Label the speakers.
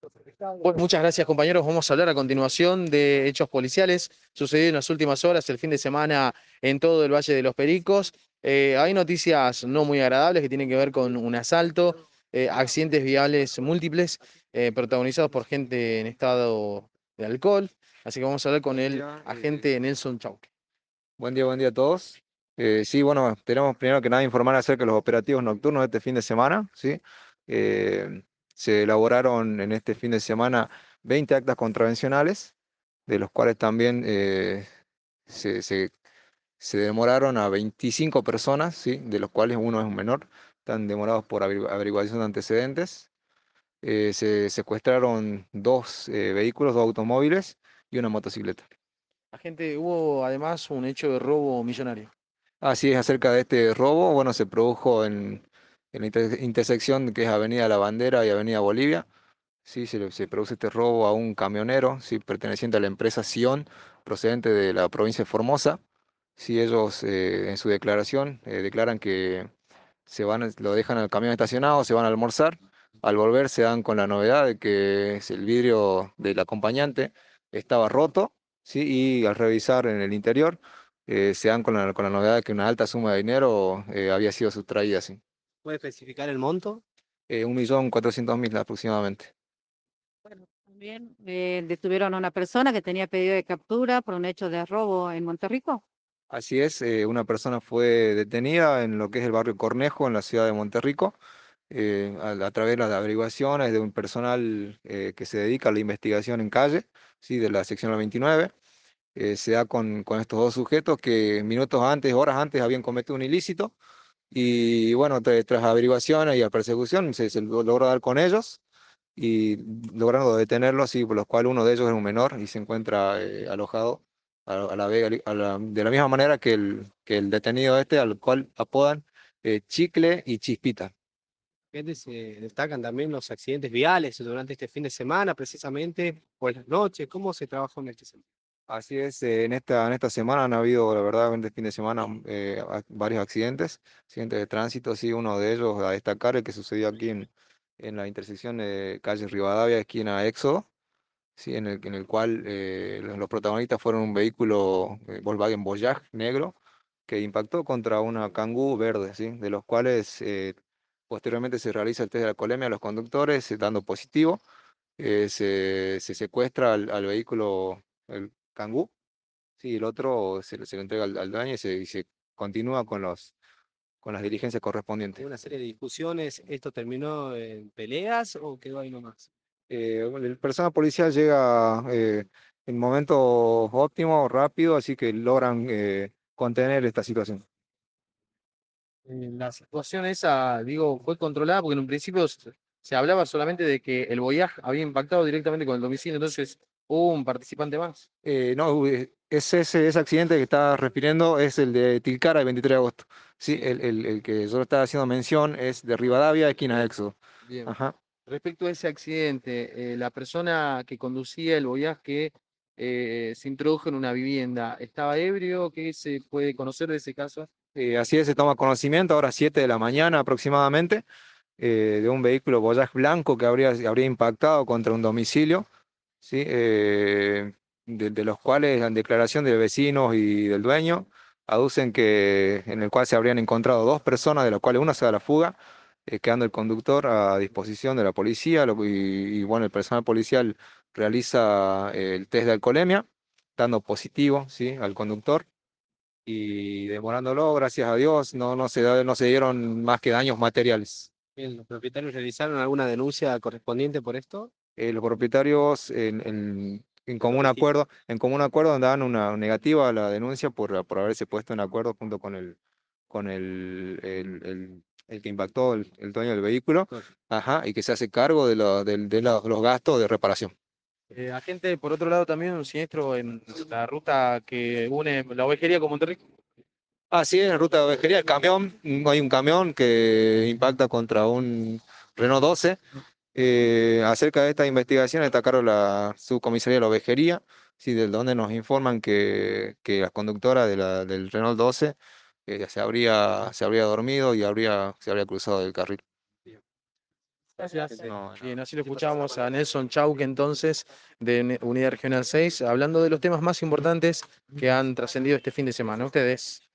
Speaker 1: Bueno, muchas gracias, compañeros. Vamos a hablar a continuación de hechos policiales sucedidos en las últimas horas, el fin de semana en todo el Valle de los Pericos. Hay noticias no muy agradables que tienen que ver con un asalto, accidentes viales múltiples, protagonizados por gente en estado de alcohol. Así que vamos a hablar con
Speaker 2: Buen
Speaker 1: el
Speaker 2: día,
Speaker 1: agente Nelson Chauque.
Speaker 2: buen día a todos. Sí, bueno, tenemos primero que nada informar acerca de los operativos nocturnos de este fin de semana, ¿sí? Eh, Se elaboraron en este fin de semana 20 actas contravencionales, de los cuales también se, se- se demoraron a 25 personas, ¿sí? De los cuales uno es un menor, están demorados por averiguación de antecedentes. Se secuestraron dos vehículos, dos automóviles y una motocicleta.
Speaker 1: Agente, hubo además un hecho de robo millonario.
Speaker 2: Así es, acerca de este robo, bueno, se produjo en la intersección que es Avenida La Bandera y Avenida Bolivia. Sí, se produce este robo a un camionero, sí, perteneciente a la empresa Sion, procedente de la provincia de Formosa. Sí, ellos en su declaración declaran que lo dejan al camión estacionado, se van a almorzar. Al volver se dan con la novedad de que el vidrio del acompañante estaba roto, sí, y al revisar en el interior se dan con la novedad de que una alta suma de dinero había sido sustraída, sí.
Speaker 3: ¿Puede especificar el monto?
Speaker 2: 1.400.000 aproximadamente.
Speaker 4: Bueno, también detuvieron a una persona que tenía pedido de captura por un hecho de robo en Monterrico.
Speaker 2: Así es, una persona fue detenida en lo que es el barrio Cornejo, en la ciudad de Monterrico, a través de las averiguaciones de un personal que se dedica a la investigación en calle, ¿sí? De la sección 29. Se da con estos dos sujetos que minutos antes, horas antes habían cometido un ilícito y bueno, tras averiguaciones y a persecución se logró dar con ellos y logrando detenerlos, y por los cuales uno de ellos es un menor y se encuentra alojado de la misma manera que el detenido este, al cual apodan Chicle y Chispita.
Speaker 3: Gente, se destacan también los accidentes viales durante este fin de semana, precisamente por las noches. ¿Cómo se trabajó en este sentido?
Speaker 2: Así es, en esta semana han habido, la verdad, en este fin de semana varios accidentes de tránsito, sí, uno de ellos a destacar, el que sucedió aquí en la intersección de calle Rivadavia, esquina Éxodo, sí, en el cual los protagonistas fueron un vehículo Volkswagen Voyage negro que impactó contra una Kangoo verde, sí, de los cuales posteriormente se realiza el test de alcoholemia a los conductores, dando positivo. Se secuestra al vehículo, el Kangoo, sí, el otro se lo entrega al dueño y se continúa con las diligencias
Speaker 3: ¿Hubo
Speaker 2: correspondientes.
Speaker 3: una serie de discusiones? ¿Esto terminó en peleas o quedó ahí nomás?
Speaker 2: Bueno, el personal policial llega en momento óptimo, rápido, así que logran contener esta situación.
Speaker 1: La situación esa, digo, fue controlada porque en un principio se hablaba solamente de que el Voyage había impactado directamente con el domicilio, entonces hubo un participante más.
Speaker 2: No, ese accidente que estás refiriendo es el de Tilcara, el 23 de agosto. Sí,
Speaker 1: Sí,
Speaker 2: el que yo estaba haciendo mención es de Rivadavia, esquina Éxodo.
Speaker 1: bien.
Speaker 2: Ajá.
Speaker 1: Respecto a ese accidente, la persona que conducía el Voyage que se introdujo en una vivienda, ¿estaba ebrio? ¿Qué se puede conocer de ese caso?
Speaker 2: Así es, se toma conocimiento ahora 7 de la mañana aproximadamente de un vehículo Voyage blanco que habría impactado contra un domicilio, ¿sí? De los cuales en declaración de vecinos y del dueño aducen que en el cual se habrían encontrado dos personas, de las cuales una se da la fuga, quedando el conductor a disposición de la policía, y bueno, el personal policial realiza el test de alcoholemia, dando positivo, ¿sí? Al conductor y demorándolo, gracias a Dios, no se dieron más que daños materiales.
Speaker 3: Bien, ¿los propietarios realizaron alguna denuncia correspondiente por esto?
Speaker 2: Los propietarios en
Speaker 3: De los
Speaker 2: común
Speaker 3: vecinos.
Speaker 2: acuerdo, dan una negativa a la denuncia por haberse puesto en acuerdo junto con el que impactó el dueño del vehículo, ajá, y que se hace cargo de los gastos de reparación.
Speaker 1: Agente, por otro lado, también un siniestro en la ruta que une la ovejería con Monterrey.
Speaker 2: Así es, en ruta de ovejería, hay un camión que impacta contra un Renault 12. Acerca de esta investigación, destacaron la subcomisaría de la ovejería, sí, del donde nos informan que la conductora del Renault 12 se habría dormido y se habría cruzado del carril.
Speaker 1: Gracias.
Speaker 2: No,
Speaker 1: Bien, así lo escuchamos a Nelson Chauque entonces, de Unidad Regional 6, hablando de los temas más importantes que han trascendido este fin de semana. Ustedes.